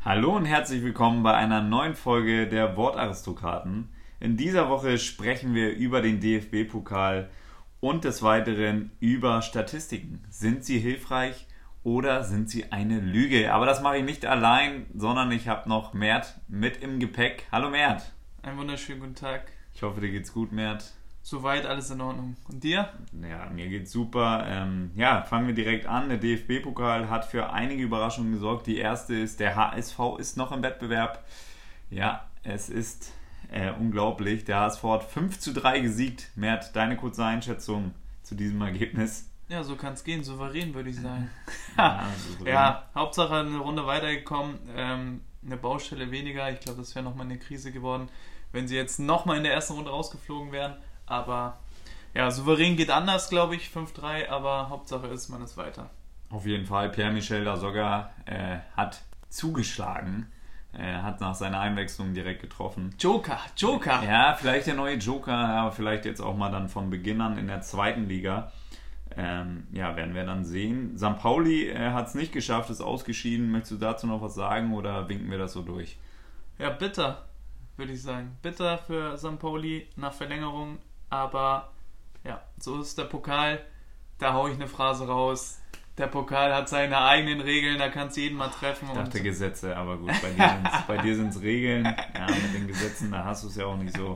Hallo und herzlich willkommen bei einer neuen Folge der Wortaristokraten. In dieser Woche sprechen wir über den DFB-Pokal und des Weiteren über Statistiken. Sind sie hilfreich oder sind sie eine Lüge? Aber das mache ich nicht allein, sondern ich habe noch Mert mit im Gepäck. Hallo Mert. Einen wunderschönen guten Tag. Ich hoffe, dir geht's gut, Mert. Soweit alles in Ordnung. Und dir? Ja, mir geht's super. Fangen wir direkt an. Der DFB-Pokal hat für einige Überraschungen gesorgt. Die erste ist, der HSV ist noch im Wettbewerb. Ja, es ist unglaublich. Der HSV hat 5:3 gesiegt. Mert, deine kurze Einschätzung zu diesem Ergebnis? Ja, so kann es gehen. Souverän, würde ich sagen. Souverän. Ja, Hauptsache eine Runde weitergekommen. Eine Baustelle weniger. Ich glaube, das wäre nochmal eine Krise geworden, wenn sie jetzt nochmal in der ersten Runde rausgeflogen wären. Aber ja, souverän geht anders, glaube ich, 5:3, aber Hauptsache ist, man ist weiter. Auf jeden Fall, Pierre-Michel Lasogga hat zugeschlagen, hat nach seiner Einwechslung direkt getroffen. Joker! Ja, vielleicht der neue Joker, aber vielleicht jetzt auch mal dann von Beginn an in der zweiten Liga. Werden wir dann sehen. St. Pauli hat es nicht geschafft, ist ausgeschieden. Möchtest du dazu noch was sagen oder winken wir das so durch? Ja, bitter, würde ich sagen. Bitter für St. Pauli nach Verlängerung. Aber ja, so ist der Pokal. Da haue ich eine Phrase raus. Der Pokal hat seine eigenen Regeln, da kannst du jeden mal treffen. Ich dachte Gesetze, aber gut, bei dir sind es Regeln. Ja, mit den Gesetzen, da hast du es ja auch nicht so.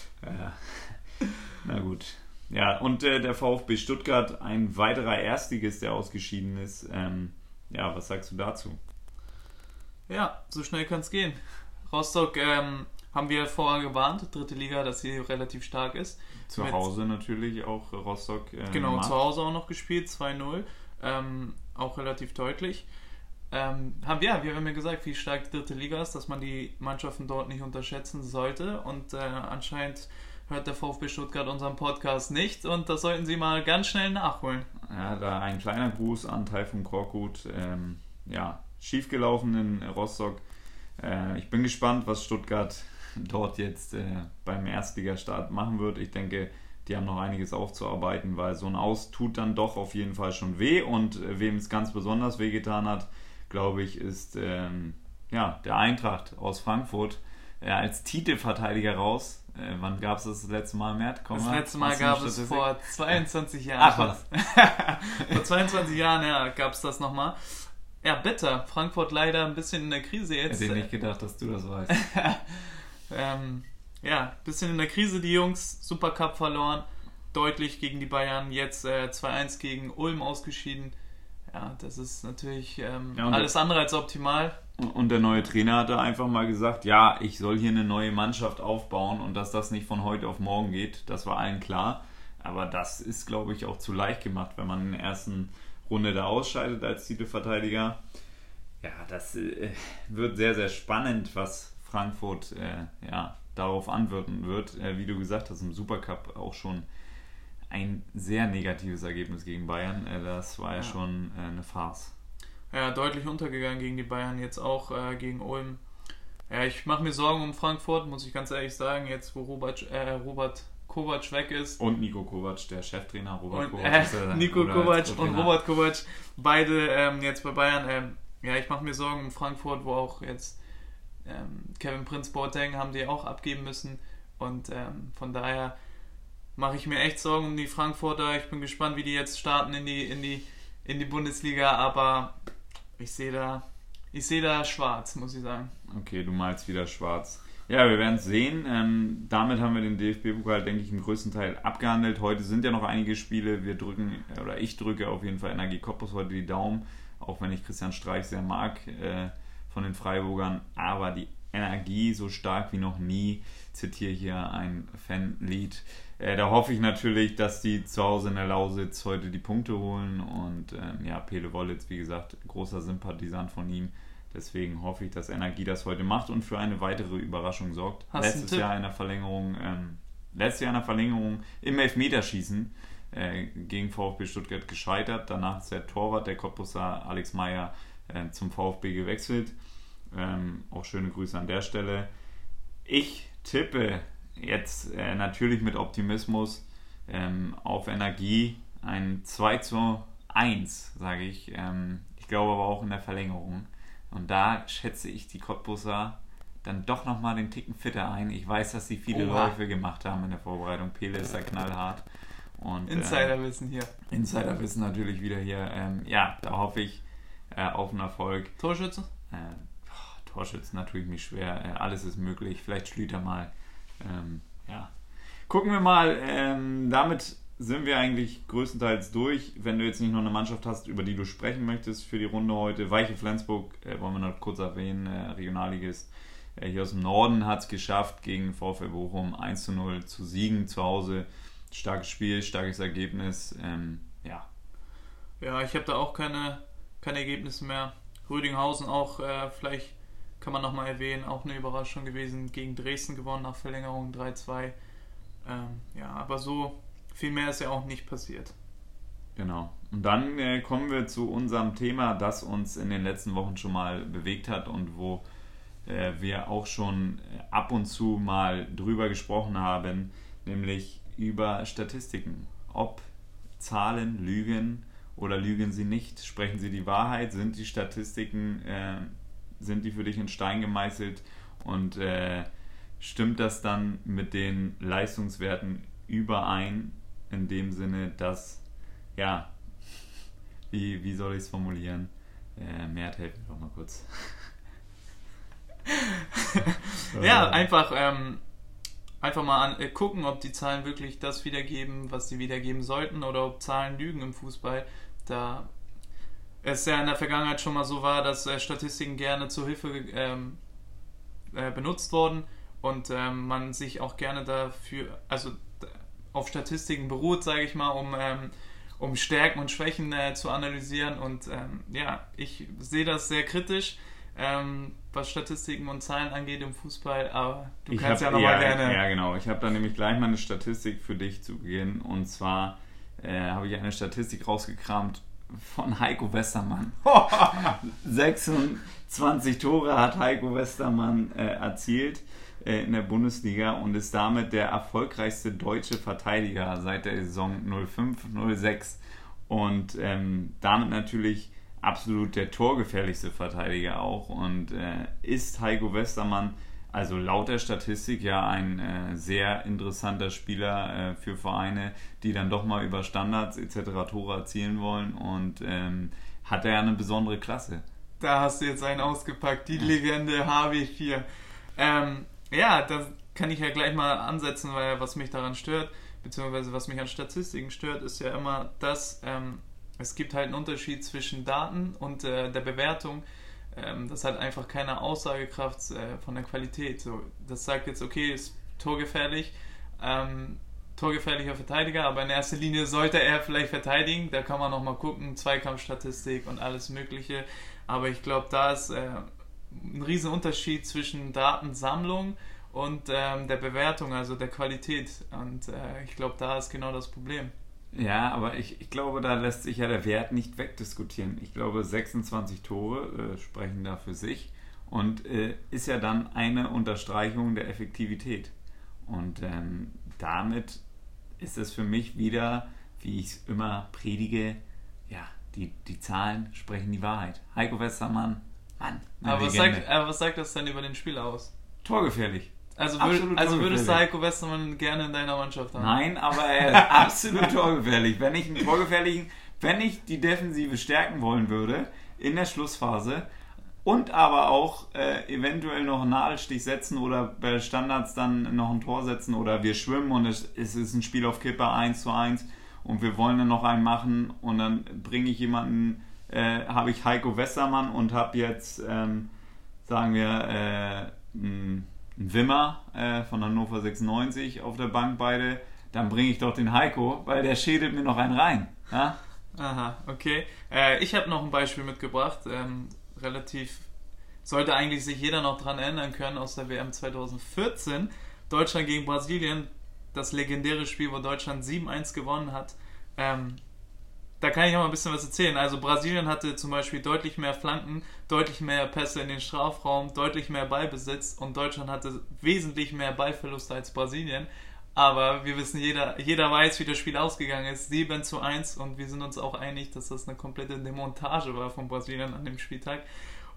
Na gut. Ja, und der VfB Stuttgart, ein weiterer Erstligist, der ausgeschieden ist. Was sagst du dazu? Ja, so schnell kann es gehen. Rostock haben wir vorher gewarnt, dritte Liga, dass sie relativ stark ist. Zu Hause natürlich auch Rostock. Genau, zu Hause auch noch gespielt, 2:0. Auch relativ deutlich. Wir haben ja gesagt, wie stark die dritte Liga ist, dass man die Mannschaften dort nicht unterschätzen sollte. Und anscheinend hört der VfB Stuttgart unseren Podcast nicht. Und das sollten sie mal ganz schnell nachholen. Ja, da ein kleiner Gruß an Taifun Korkut. Schiefgelaufen in Rostock. Ich bin gespannt, was Stuttgart dort jetzt beim Erstligastart machen wird. Ich denke, die haben noch einiges aufzuarbeiten, weil so ein Aus tut dann doch auf jeden Fall schon weh. Und wem es ganz besonders wehgetan hat, glaube ich, ist der Eintracht aus Frankfurt als Titelverteidiger raus. Wann gab es das letzte Mal, Mert? Das letzte Mal gab es vor 22 Jahren. Ach was. Vor 22 Jahren gab es das nochmal. Ja, bitter. Frankfurt leider ein bisschen in der Krise jetzt. Hätte ich nicht gedacht, dass du das weißt. Bisschen in der Krise, die Jungs. Supercup verloren. Deutlich gegen die Bayern. Jetzt 2:1 gegen Ulm ausgeschieden. Ja, das ist natürlich alles andere als optimal. Und der neue Trainer hat da einfach mal gesagt, ja, ich soll hier eine neue Mannschaft aufbauen und dass das nicht von heute auf morgen geht, das war allen klar. Aber das ist, glaube ich, auch zu leicht gemacht, wenn man in der ersten Runde da ausscheidet als Titelverteidiger. Ja, das wird sehr, sehr spannend, was Frankfurt darauf antworten wird. Wie du gesagt hast, im Supercup auch schon ein sehr negatives Ergebnis gegen Bayern. Das war ja schon eine Farce. Ja, deutlich untergegangen gegen die Bayern, jetzt auch gegen Ulm. Ja, ich mache mir Sorgen um Frankfurt, muss ich ganz ehrlich sagen, jetzt wo Robert Kovac weg ist. Und Niko Kovac, der Cheftrainer. Robert Kovac, beide jetzt bei Bayern. Ich mache mir Sorgen um Frankfurt, wo auch jetzt Kevin Prince Boateng haben die auch abgeben müssen. Und von daher mache ich mir echt Sorgen um die Frankfurter. Ich bin gespannt, wie die jetzt starten in die Bundesliga, aber ich sehe da schwarz, muss ich sagen. Okay, du malst wieder schwarz. Ja, wir werden es sehen. Damit haben wir den DFB-Pokal, denke ich, im größten Teil abgehandelt. Heute sind ja noch einige Spiele. Ich drücke auf jeden Fall Energie Cottbus heute die Daumen, auch wenn ich Christian Streich sehr mag von den Freiburgern. Aber die Energie so stark wie noch nie. Ich zitiere hier ein Fanlied. Da hoffe ich natürlich, dass die zu Hause in der Lausitz heute die Punkte holen. Und Pele Wollitz, wie gesagt, großer Sympathisant von ihm. Deswegen hoffe ich, dass Energie das heute macht und für eine weitere Überraschung sorgt. Letztes Jahr in der Verlängerung im Elfmeterschießen gegen VfB Stuttgart gescheitert. Danach ist der Torwart, der Cottbusser Alex Meyer, zum VfB gewechselt. Auch schöne Grüße an der Stelle. Ich tippe jetzt natürlich mit Optimismus auf Energie ein 2:1, sage ich. Ich glaube aber auch in der Verlängerung. Und da schätze ich die Cottbusser dann doch nochmal den Ticken fitter ein. Ich weiß, dass sie viele Läufe gemacht haben in der Vorbereitung. Pele ist da knallhart. Und, Insiderwissen hier. Insiderwissen natürlich wieder hier. Da hoffe ich auf einen Erfolg. Torschütze? Torschützen natürlich nicht schwer. Alles ist möglich. Vielleicht Schlüter mal. Gucken wir mal. Damit sind wir eigentlich größtenteils durch. Wenn du jetzt nicht noch eine Mannschaft hast, über die du sprechen möchtest für die Runde heute. Weiche Flensburg, wollen wir noch kurz erwähnen. Regionalligist hier aus dem Norden hat es geschafft, gegen VfL Bochum 1:0 zu siegen zu Hause. Starkes Spiel, starkes Ergebnis. Ja, ich habe da auch keine Ergebnisse mehr. Rüdinghausen auch, vielleicht kann man nochmal erwähnen, auch eine Überraschung gewesen. Gegen Dresden gewonnen nach Verlängerung 3:2. Aber so viel mehr ist ja auch nicht passiert. Genau. Und dann kommen wir zu unserem Thema, das uns in den letzten Wochen schon mal bewegt hat und wo wir auch schon ab und zu mal drüber gesprochen haben, nämlich über Statistiken. Ob Zahlen lügen oder lügen sie nicht? Sprechen sie die Wahrheit? Sind die Statistiken, sind die für dich in Stein gemeißelt? Und stimmt das dann mit den Leistungswerten überein? In dem Sinne, dass, wie soll ich es formulieren? Mert, helf mir doch mal kurz. Einfach mal gucken, ob die Zahlen wirklich das wiedergeben, was sie wiedergeben sollten, oder ob Zahlen lügen im Fußball. Da es ja in der Vergangenheit schon mal so war, dass Statistiken gerne zur Hilfe benutzt wurden und man sich auch gerne dafür, also auf Statistiken beruht, sage ich mal, um Stärken und Schwächen zu analysieren. Und ich sehe das sehr kritisch, was Statistiken und Zahlen angeht im Fußball, aber du kannst ja nochmal gerne... Ja, genau. Ich habe da nämlich gleich mal eine Statistik für dich zu Beginn. Und zwar habe ich eine Statistik rausgekramt von Heiko Westermann. 26 Tore hat Heiko Westermann erzielt in der Bundesliga und ist damit der erfolgreichste deutsche Verteidiger seit der Saison 05/06 und damit natürlich absolut der torgefährlichste Verteidiger auch und ist Heiko Westermann also laut der Statistik ein sehr interessanter Spieler für Vereine, die dann doch mal über Standards etc. Tore erzielen wollen und hat er eine besondere Klasse. Da hast du jetzt einen ausgepackt, die Legende HW4. Das kann ich ja gleich mal ansetzen, weil was mich daran stört, beziehungsweise was mich an Statistiken stört, ist ja immer, dass es gibt halt einen Unterschied zwischen Daten und der Bewertung. Das hat einfach keine Aussagekraft von der Qualität. So, das sagt jetzt, okay, ist torgefährlich, torgefährlicher Verteidiger, aber in erster Linie sollte er vielleicht verteidigen. Da kann man nochmal gucken, Zweikampfstatistik und alles Mögliche. Aber ich glaube, da ist ein riesen Unterschied zwischen Datensammlung und der Bewertung, also der Qualität. Und ich glaube, da ist genau das Problem. Ja, aber ich glaube, da lässt sich ja der Wert nicht wegdiskutieren. Ich glaube, 26 Tore sprechen da für sich und ist ja dann eine Unterstreichung der Effektivität. Und damit ist es für mich wieder, wie ich es immer predige, die Zahlen sprechen die Wahrheit. Heiko Westermann, Mann. Aber was sagt das denn über den Spieler aus? Torgefährlich. Also würdest du Heiko Westermann gerne in deiner Mannschaft haben? Nein, aber er ist absolut torgefährlich. Wenn ich die Defensive stärken wollen würde in der Schlussphase und aber auch eventuell noch einen Nadelstich setzen oder bei Standards dann noch ein Tor setzen oder wir schwimmen und es ist ein Spiel auf Kippe 1:1 und wir wollen dann noch einen machen und dann bringe ich jemanden, habe ich Heiko Westermann und habe jetzt, sagen wir, einen Wimmer von Hannover 96 auf der Bank beide, dann bringe ich doch den Heiko, weil der schädelt mir noch einen rein. Ja? Aha, okay. Ich habe noch ein Beispiel mitgebracht, sollte eigentlich sich jeder noch dran erinnern können, aus der WM 2014. Deutschland gegen Brasilien, das legendäre Spiel, wo Deutschland 7:1 gewonnen hat. Da kann ich auch mal ein bisschen was erzählen. Also Brasilien hatte zum Beispiel deutlich mehr Flanken, deutlich mehr Pässe in den Strafraum, deutlich mehr Ballbesitz und Deutschland hatte wesentlich mehr Ballverluste als Brasilien. Aber wir wissen, jeder weiß, wie das Spiel ausgegangen ist. 7:1 und wir sind uns auch einig, dass das eine komplette Demontage war von Brasilien an dem Spieltag.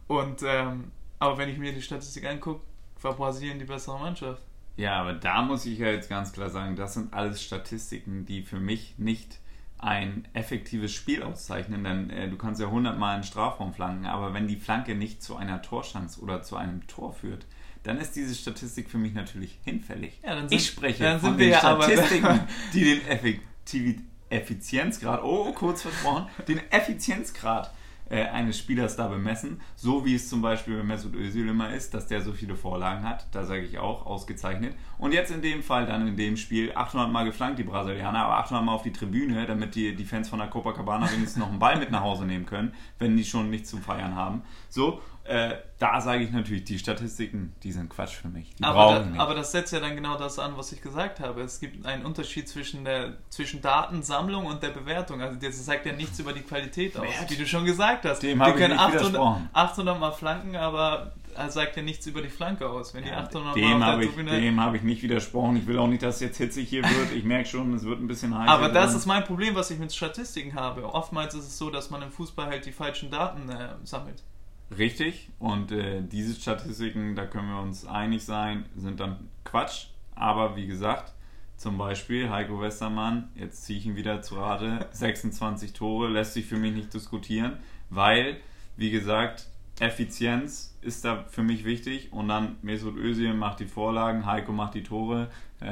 Und, aber wenn ich mir die Statistik angucke, war Brasilien die bessere Mannschaft. Ja, aber da muss ich ja jetzt ganz klar sagen, das sind alles Statistiken, die für mich nicht ein effektives Spiel auszeichnen, denn du kannst ja 100-mal einen Strafraum flanken, aber wenn die Flanke nicht zu einer Torchance oder zu einem Tor führt, dann ist diese Statistik für mich natürlich hinfällig. Ja, ich spreche von den Statistiken, die den Effizienzgrad, kurz versprochen, den Effizienzgrad eines Spielers da bemessen, so wie es zum Beispiel bei Mesut Özil immer ist, dass der so viele Vorlagen hat, da sage ich auch, ausgezeichnet. Und jetzt in dem Fall, dann in dem Spiel, 800 Mal geflankt die Brasilianer, aber 800 Mal auf die Tribüne, damit die Fans von der Copacabana wenigstens noch einen Ball mit nach Hause nehmen können, wenn die schon nichts zum Feiern haben. So, da sage ich natürlich, die Statistiken, die sind Quatsch für mich. Die brauchen nicht. Aber das setzt ja dann genau das an, was ich gesagt habe. Es gibt einen Unterschied zwischen Datensammlung und der Bewertung. Also das sagt ja nichts über die Qualität aus, wie du schon gesagt hast. Dem habe ich nicht widersprochen. 800 Mal flanken, aber sagt ja nichts über die Flanke aus. Wenn die 800 dem habe ich nicht widersprochen. Ich will auch nicht, dass es jetzt hitzig hier wird. Ich merke schon, es wird ein bisschen heiß. Aber das ist mein Problem, was ich mit Statistiken habe. Oftmals ist es so, dass man im Fußball halt die falschen Daten sammelt. Richtig, und diese Statistiken, da können wir uns einig sein, sind dann Quatsch. Aber wie gesagt, zum Beispiel Heiko Westermann, jetzt ziehe ich ihn wieder zu Rate, 26 Tore, lässt sich für mich nicht diskutieren, weil, wie gesagt, Effizienz ist da für mich wichtig und dann Mesut Özil macht die Vorlagen, Heiko macht die Tore.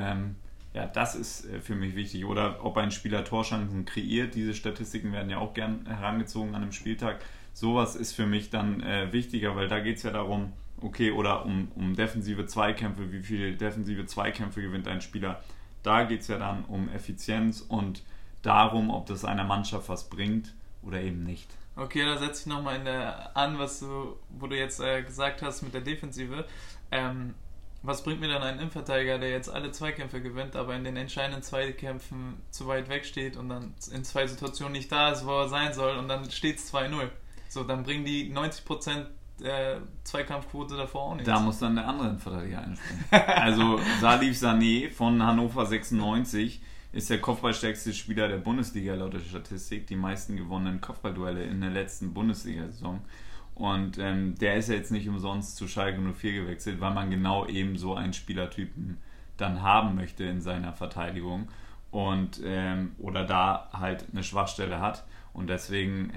Ja, das ist für mich wichtig. Oder ob ein Spieler Torchancen kreiert, diese Statistiken werden ja auch gern herangezogen an einem Spieltag. Sowas ist für mich dann wichtiger, weil da geht es ja darum, okay, oder um defensive Zweikämpfe, wie viele defensive Zweikämpfe gewinnt ein Spieler. Da geht es ja dann um Effizienz und darum, ob das einer Mannschaft was bringt oder eben nicht. Okay, da setze ich nochmal an, wo du jetzt gesagt hast mit der Defensive. Was bringt mir dann ein Innenverteidiger, der jetzt alle Zweikämpfe gewinnt, aber in den entscheidenden Zweikämpfen zu weit weg steht und dann in zwei Situationen nicht da ist, wo er sein soll und dann steht es 2-0. So, dann bringen die 90% Zweikampfquote davor auch nichts. Da muss dann der andere Innenverteidiger einspringen. Also Salif Sané von Hannover 96 ist der kopfballstärkste Spieler der Bundesliga laut der Statistik, die meisten gewonnenen Kopfballduelle in der letzten Bundesliga-Saison. Und der ist ja jetzt nicht umsonst zu Schalke 04 gewechselt, weil man genau eben so einen Spielertypen dann haben möchte in seiner Verteidigung und oder da halt eine Schwachstelle hat. Und deswegen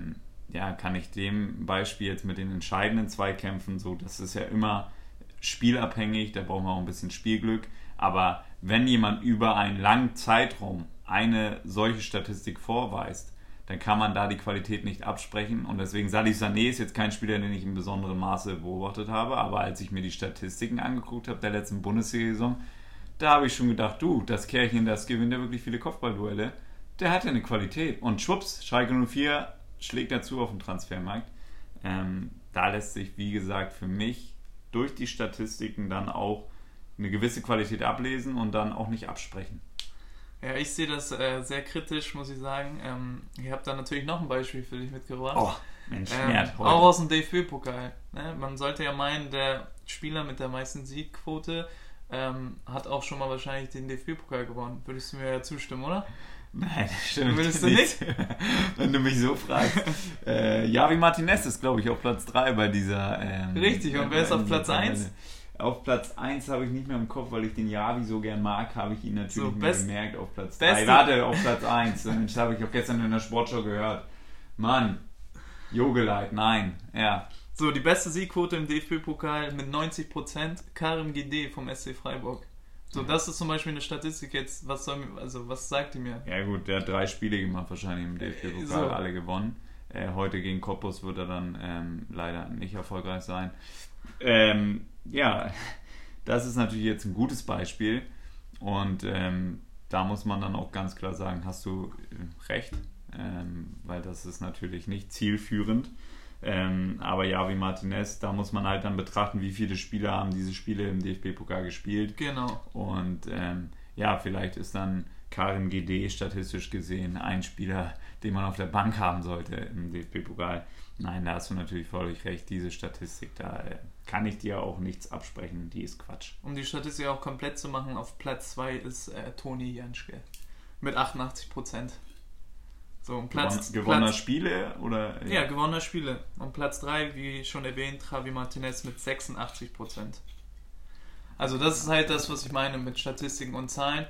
kann ich dem Beispiel jetzt mit den entscheidenden Zweikämpfen, so, das ist ja immer spielabhängig, da brauchen wir auch ein bisschen Spielglück, aber wenn jemand über einen langen Zeitraum eine solche Statistik vorweist, dann kann man da die Qualität nicht absprechen und deswegen Salif Sané ist jetzt kein Spieler, den ich in besonderem Maße beobachtet habe, aber als ich mir die Statistiken angeguckt habe der letzten Bundesliga-Saison, da habe ich schon gedacht, das Kerlchen, das gewinnt ja wirklich viele Kopfballduelle, der hat ja eine Qualität und schwupps, Schalke 04 schlägt dazu auf dem Transfermarkt. Da lässt sich, wie gesagt, für mich durch die Statistiken dann auch eine gewisse Qualität ablesen und dann auch nicht absprechen. Ja, ich sehe das sehr kritisch, muss ich sagen. Ich habe da natürlich noch ein Beispiel für dich mitgebracht. Oh, Mensch, auch aus dem DFB-Pokal. Ne? Man sollte ja meinen, der Spieler mit der meisten Siegquote hat auch schon mal wahrscheinlich den DFB-Pokal gewonnen. Würdest du mir ja zustimmen, oder? Nein, das stimmt. Würdest du nicht? Wenn du mich so fragst. Javi Martinez ist, glaube ich, auf Platz 3 bei dieser... Richtig, und wer ist auf Platz 1? Auf Platz 1 habe ich nicht mehr im Kopf, weil ich den Javi so gern mag, habe ich ihn natürlich mehr gemerkt auf Platz 3. Warte, auf Platz 1. Das habe ich auch gestern in der Sportschau gehört. Mann, Jogeleit, nein. Ja. So, die beste Siegquote im DFB-Pokal mit 90%, Karim Guedé vom SC Freiburg. So, das ist zum Beispiel eine Statistik jetzt, was sagt die mir? Ja gut, der hat 3 Spiele gemacht wahrscheinlich im DFB-Pokal, alle gewonnen. Heute gegen Cottbus wird er dann leider nicht erfolgreich sein. Das ist natürlich jetzt ein gutes Beispiel und da muss man dann auch ganz klar sagen, hast du recht, weil das ist natürlich nicht zielführend. Aber Javi Martinez, da muss man halt dann betrachten, wie viele Spieler haben diese Spiele im DFB-Pokal gespielt. Genau. Und vielleicht ist dann Karim Guedé statistisch gesehen ein Spieler, den man auf der Bank haben sollte im DFB-Pokal. Nein, da hast du natürlich völlig recht, diese Statistik, da kann ich dir auch nichts absprechen, die ist Quatsch. Um die Statistik auch komplett zu machen, auf Platz 2 ist Toni Janschke mit 88%. So, und gewonnener Spiele oder? Ja, gewonnener Spiele. Und Platz 3, wie schon erwähnt, Javi Martinez mit 86%. Also das ist halt das, was ich meine mit Statistiken und Zahlen.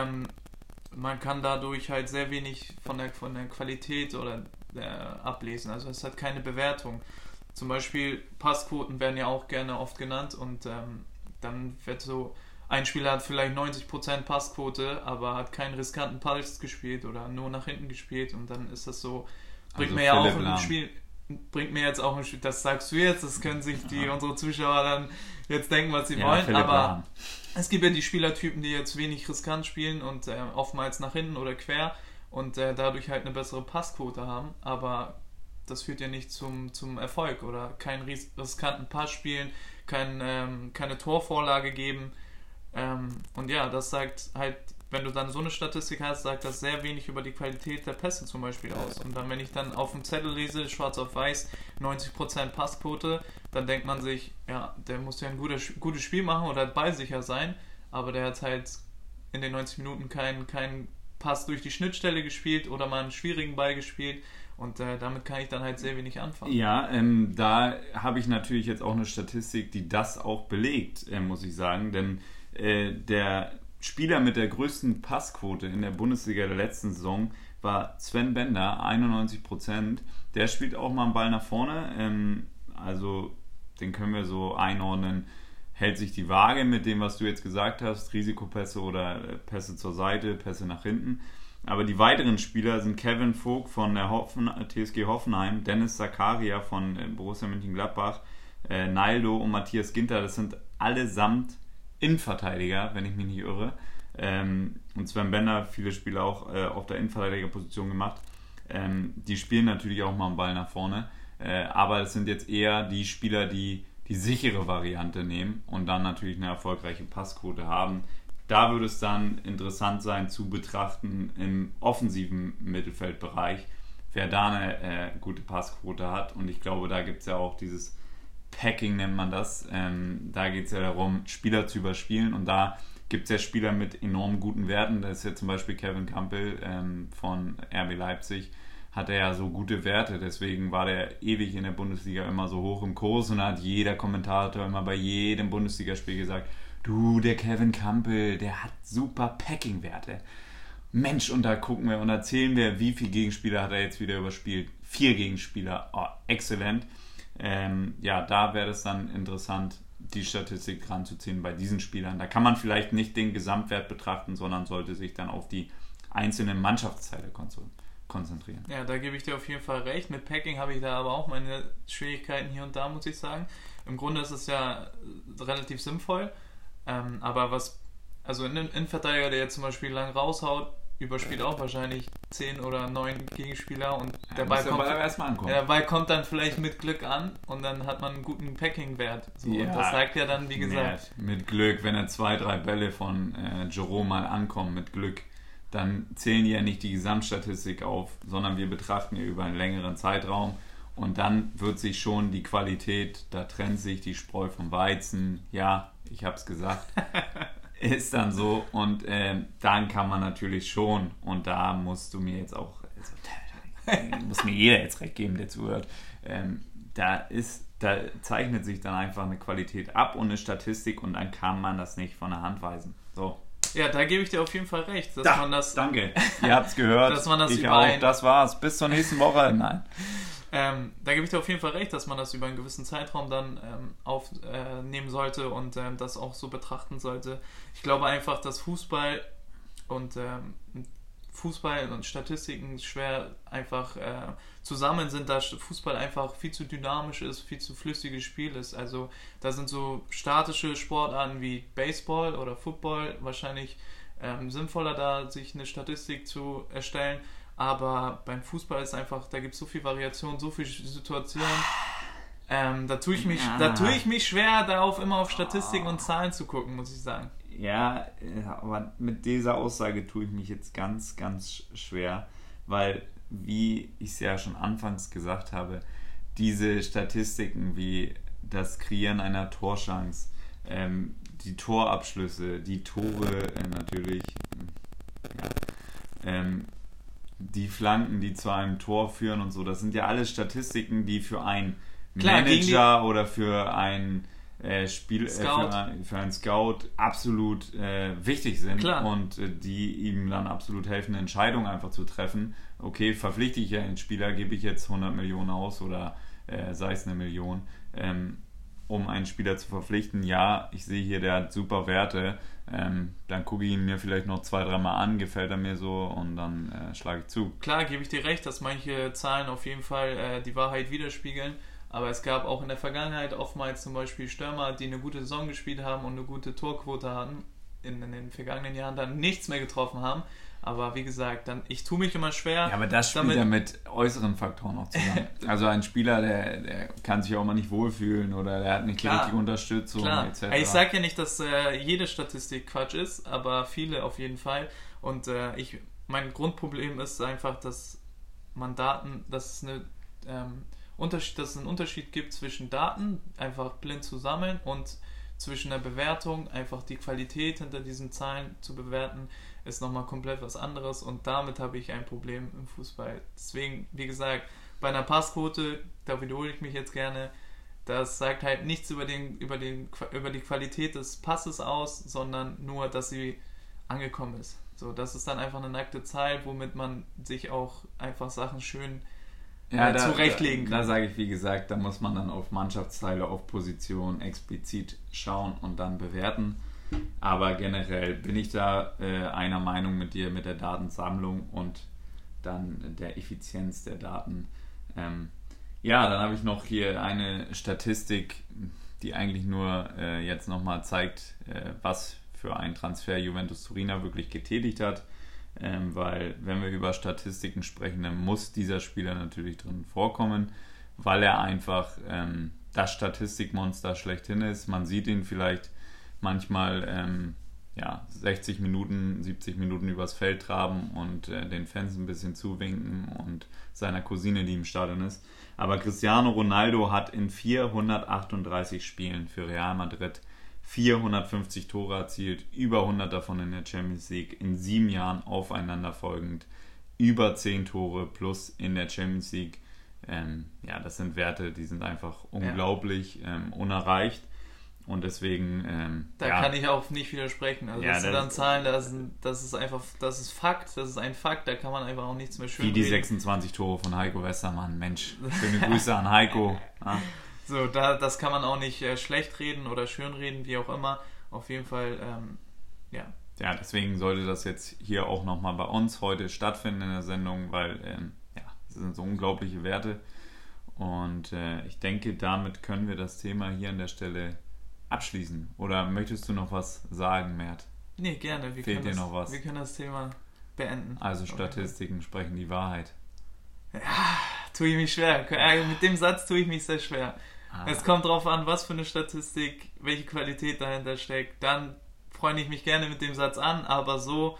Man kann dadurch halt sehr wenig von der Qualität oder ablesen. Also es hat keine Bewertung. Zum Beispiel Passquoten werden ja auch gerne oft genannt und dann wird so, ein Spieler hat vielleicht 90% Passquote, aber hat keinen riskanten Pass gespielt oder nur nach hinten gespielt und dann ist das so, bringt mir jetzt auch ein Spiel, das sagst du jetzt, das können sich unsere Zuschauer dann jetzt denken, was sie wollen, aber es gibt ja die Spielertypen, die jetzt wenig riskant spielen und oftmals nach hinten oder quer und dadurch halt eine bessere Passquote haben, aber das führt ja nicht zum Erfolg oder keinen riskanten Pass spielen, keine Torvorlage geben. Und ja, das sagt halt, wenn du dann so eine Statistik hast, sagt das sehr wenig über die Qualität der Pässe zum Beispiel aus. Und dann, wenn ich dann auf dem Zettel lese, schwarz auf weiß, 90% Passquote, dann denkt man sich, ja, der muss ja ein gutes Spiel machen oder ballsicher sein, aber der hat halt in den 90 Minuten keinen Pass durch die Schnittstelle gespielt oder mal einen schwierigen Ball gespielt. Und damit kann ich dann halt sehr wenig anfangen. Ja, da habe ich natürlich jetzt auch eine Statistik, die das auch belegt, muss ich sagen. Denn der Spieler mit der größten Passquote in der Bundesliga der letzten Saison war Sven Bender, 91%. Der spielt auch mal einen Ball nach vorne. Also den können wir so einordnen. Hält sich die Waage mit dem, was du jetzt gesagt hast, Risikopässe oder Pässe zur Seite, Pässe nach hinten. Aber die weiteren Spieler sind Kevin Vogt von der TSG Hoffenheim, Dennis Zakaria von Borussia Mönchengladbach, Naldo und Matthias Ginter. Das sind allesamt Innenverteidiger, wenn ich mich nicht irre. Und Sven Bender, viele Spieler auch auf der Innenverteidigerposition gemacht. Die spielen natürlich auch mal einen Ball nach vorne. Aber es sind jetzt eher die Spieler, die sichere Variante nehmen und dann natürlich eine erfolgreiche Passquote haben. Da würde es dann interessant sein zu betrachten im offensiven Mittelfeldbereich, wer da eine gute Passquote hat. Und ich glaube, da gibt es ja auch dieses Packing, nennt man das. Da geht es ja darum, Spieler zu überspielen. Und da gibt es ja Spieler mit enorm guten Werten. Da ist ja zum Beispiel Kevin Campbell von RB Leipzig. Hat er ja so gute Werte. Deswegen war der ewig in der Bundesliga immer so hoch im Kurs. Und da hat jeder Kommentator immer bei jedem Bundesligaspiel gesagt, du, der Kevin Campbell, der hat super Packing-Werte. Mensch, und da gucken wir und erzählen wir, wie viele Gegenspieler hat er jetzt wieder überspielt. 4 Gegenspieler, exzellent. Ja, da wäre es dann interessant, die Statistik ranzuziehen bei diesen Spielern. Da kann man vielleicht nicht den Gesamtwert betrachten, sondern sollte sich dann auf die einzelnen Mannschaftsteile konzentrieren. Ja, da gebe ich dir auf jeden Fall recht. Mit Packing habe ich da aber auch meine Schwierigkeiten hier und da, muss ich sagen. Im Grunde ist es ja relativ sinnvoll. Aber also ein Innenverteidiger, der jetzt zum Beispiel lang raushaut, überspielt auch wahrscheinlich 10 oder 9 Gegenspieler und der Ball kommt dann vielleicht mit Glück an und dann hat man einen guten Packing-Wert. So, ja, und das sagt ja dann, wie gesagt... Mit Glück, wenn 2-3 Bälle von Jerome mal ankommen, mit Glück, dann zählen die ja nicht die Gesamtstatistik auf, sondern wir betrachten ja über einen längeren Zeitraum. Und dann wird sich schon die Qualität, da trennt sich die Spreu vom Weizen. Ja, ich habe es gesagt, ist dann so. Und dann kann man natürlich schon, und da musst du mir jetzt auch, muss mir jeder jetzt recht geben, der zuhört, da zeichnet sich dann einfach eine Qualität ab und eine Statistik und dann kann man das nicht von der Hand weisen. So. Ja, da gebe ich dir auf jeden Fall recht, dass man das... Danke, ihr habt es gehört, dass man das ich auch, das war's, bis zur nächsten Woche, nein. Da gebe ich dir auf jeden Fall recht, dass man das über einen gewissen Zeitraum dann aufnehmen sollte und das auch so betrachten sollte. Ich glaube einfach, dass Fußball und Statistiken schwer einfach zusammen sind, da Fußball einfach viel zu dynamisch ist, viel zu flüssiges Spiel ist. Also da sind so statische Sportarten wie Baseball oder Football wahrscheinlich sinnvoller, da sich eine Statistik zu erstellen. Aber beim Fußball ist einfach, da gibt es so viel Variation, so viele Situationen. Da tue ich mich schwer, immer auf Statistiken und Zahlen zu gucken, muss ich sagen. Ja, aber mit dieser Aussage tue ich mich jetzt ganz, ganz schwer, weil, wie ich es ja schon anfangs gesagt habe, diese Statistiken wie das Kreieren einer Torchance, die Torabschlüsse, die Tore natürlich, die Flanken, die zu einem Tor führen und so, das sind ja alles Statistiken, die für einen Klar, Manager oder für ein Scout. Für einen Scout absolut wichtig sind. Klar. Und die ihm dann absolut helfen, eine Entscheidung einfach zu treffen. Okay, verpflichte ich ja einen Spieler, gebe ich jetzt 100 Millionen aus oder sei es 1 Million, um einen Spieler zu verpflichten. Ja, ich sehe hier, der hat super Werte. Dann gucke ich ihn mir vielleicht noch 2-3 Mal an, gefällt er mir so und dann schlage ich zu. Klar, gebe ich dir recht, dass manche Zahlen auf jeden Fall die Wahrheit widerspiegeln. Aber es gab auch in der Vergangenheit oftmals zum Beispiel Stürmer, die eine gute Saison gespielt haben und eine gute Torquote hatten, in den vergangenen Jahren dann nichts mehr getroffen haben. Aber wie gesagt, ich tue mich immer schwer. Ja, aber das spielt ja mit äußeren Faktoren noch zusammen. Also ein Spieler, der kann sich auch mal nicht wohlfühlen oder der hat nicht die richtige Unterstützung etc. Ich sage ja nicht, dass jede Statistik Quatsch ist, aber viele auf jeden Fall. Und mein Grundproblem ist einfach, dass dass es einen Unterschied gibt zwischen Daten, einfach blind zu sammeln, und zwischen der Bewertung, einfach die Qualität hinter diesen Zahlen zu bewerten, ist nochmal komplett was anderes, und damit habe ich ein Problem im Fußball. Deswegen, wie gesagt, bei einer Passquote, da wiederhole ich mich jetzt gerne, das sagt halt nichts über die Qualität des Passes aus, sondern nur, dass sie angekommen ist. So, das ist dann einfach eine nackte Zahl, womit man sich auch einfach Sachen schön zurechtlegen kann. Da sage ich, wie gesagt, da muss man dann auf Mannschaftsteile, auf Position explizit schauen und dann bewerten. Aber generell bin ich da einer Meinung mit dir, mit der Datensammlung und dann der Effizienz der Daten. Dann habe ich noch hier eine Statistik, die eigentlich nur jetzt nochmal zeigt, was für einen Transfer Juventus Turin wirklich getätigt hat. Weil wenn wir über Statistiken sprechen, dann muss dieser Spieler natürlich drin vorkommen, weil er einfach das Statistikmonster schlechthin ist. Man sieht ihn vielleicht manchmal 60 Minuten, 70 Minuten übers Feld traben und den Fans ein bisschen zuwinken und seiner Cousine, die im Stadion ist. Aber Cristiano Ronaldo hat in 438 Spielen für Real Madrid 450 Tore erzielt, über 100 davon in der Champions League, in 7 Jahren aufeinanderfolgend, über 10 Tore plus in der Champions League. Das sind Werte, die sind einfach unglaublich unerreicht, und deswegen kann ich auch nicht widersprechen. Also das sind dann Zahlen, das ist Fakt, das ist ein Fakt, da kann man einfach auch nichts mehr schönreden. Wie die 26 Tore von Heiko Westermann, Mensch, schöne Grüße an Heiko. Ja. So, das kann man auch nicht schlecht reden oder schön reden, wie auch immer. Auf jeden Fall, Ja, deswegen sollte das jetzt hier auch nochmal bei uns heute stattfinden in der Sendung, weil das sind so unglaubliche Werte. Und ich denke, damit können wir das Thema hier an der Stelle abschließen. Oder möchtest du noch was sagen, Mert? Nee, gerne. Fehlt dir noch was? Wir können das Thema beenden. Also Statistiken sprechen die Wahrheit. Ja, tue ich mich schwer. Mit dem Satz tue ich mich sehr schwer. Es kommt drauf an, was für eine Statistik, welche Qualität dahinter steckt. Dann freue ich mich gerne mit dem Satz an, aber so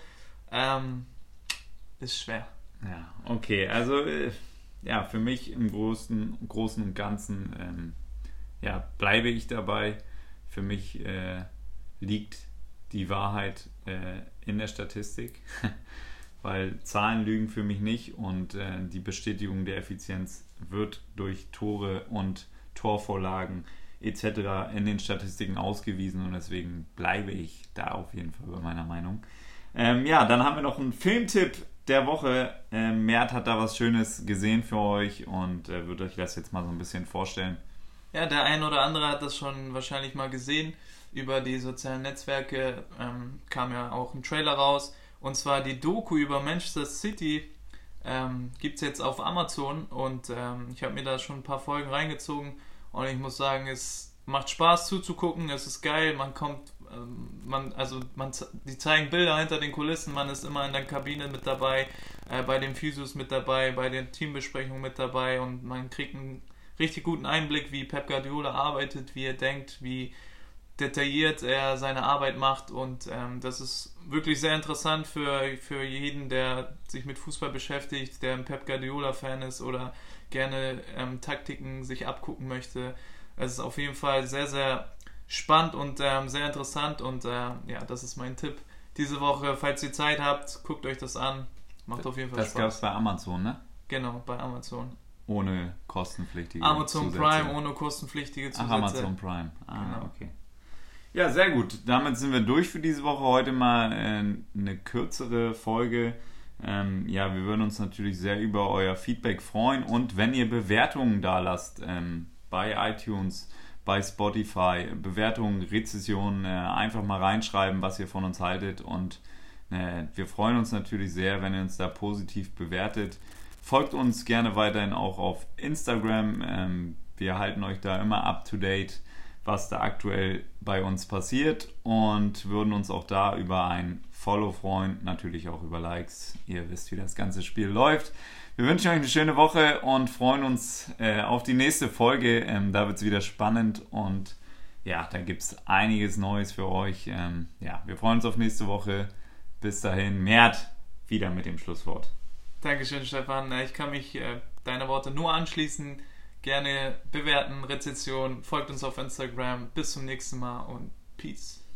ist schwer. Ja, okay. Also für mich im Großen und Ganzen bleibe ich dabei. Für mich liegt die Wahrheit in der Statistik, weil Zahlen lügen für mich nicht, und die Bestätigung der Effizienz wird durch Tore und Torvorlagen etc. in den Statistiken ausgewiesen, und deswegen bleibe ich da auf jeden Fall bei meiner Meinung. Dann haben wir noch einen Filmtipp der Woche. Mert hat da was Schönes gesehen für euch und würde euch das jetzt mal so ein bisschen vorstellen. Ja, der ein oder andere hat das schon wahrscheinlich mal gesehen. Über die sozialen Netzwerke kam ja auch ein Trailer raus, und zwar die Doku über Manchester City. Gibt es jetzt auf Amazon, und ich habe mir da schon ein paar Folgen reingezogen, und ich muss sagen, es macht Spaß zuzugucken, es ist geil, die zeigen Bilder hinter den Kulissen, man ist immer in der Kabine mit dabei, bei den Physios mit dabei, bei den Teambesprechungen mit dabei, und man kriegt einen richtig guten Einblick, wie Pep Guardiola arbeitet, wie er denkt, wie detailliert er seine Arbeit macht, und das ist wirklich sehr interessant für jeden, der sich mit Fußball beschäftigt, der ein Pep Guardiola-Fan ist oder gerne Taktiken sich abgucken möchte. Es ist auf jeden Fall sehr, sehr spannend und sehr interessant, und das ist mein Tipp diese Woche. Falls ihr Zeit habt, guckt euch das an. Macht auf jeden Fall Das Spaß. gab es bei Amazon, ne? Genau, bei Amazon. Ohne kostenpflichtige Amazon Zusätze. Prime ohne kostenpflichtige Zusätze. Ach, Amazon Prime. Genau. Okay. Ja, sehr gut. Damit sind wir durch für diese Woche. Heute mal eine kürzere Folge. Ja, wir würden uns natürlich sehr über euer Feedback freuen und wenn ihr Bewertungen da lasst, bei iTunes, bei Spotify, Bewertungen, Rezensionen, einfach mal reinschreiben, was ihr von uns haltet und wir freuen uns natürlich sehr, wenn ihr uns da positiv bewertet. Folgt uns gerne weiterhin auch auf Instagram. Wir halten euch da immer up to date, was da aktuell bei uns passiert und würden uns auch da über ein Follow freuen, natürlich auch über Likes. Ihr wisst, wie das ganze Spiel läuft. Wir wünschen euch eine schöne Woche und freuen uns auf die nächste Folge. Da wird es wieder spannend und ja, da gibt es einiges Neues für euch. Ja, wir freuen uns auf nächste Woche. Bis dahin, Mert, wieder mit dem Schlusswort. Dankeschön, Stefan. Ich kann mich deiner Worte nur anschließen. Gerne bewerten, Rezension, folgt uns auf Instagram. Bis zum nächsten Mal und Peace.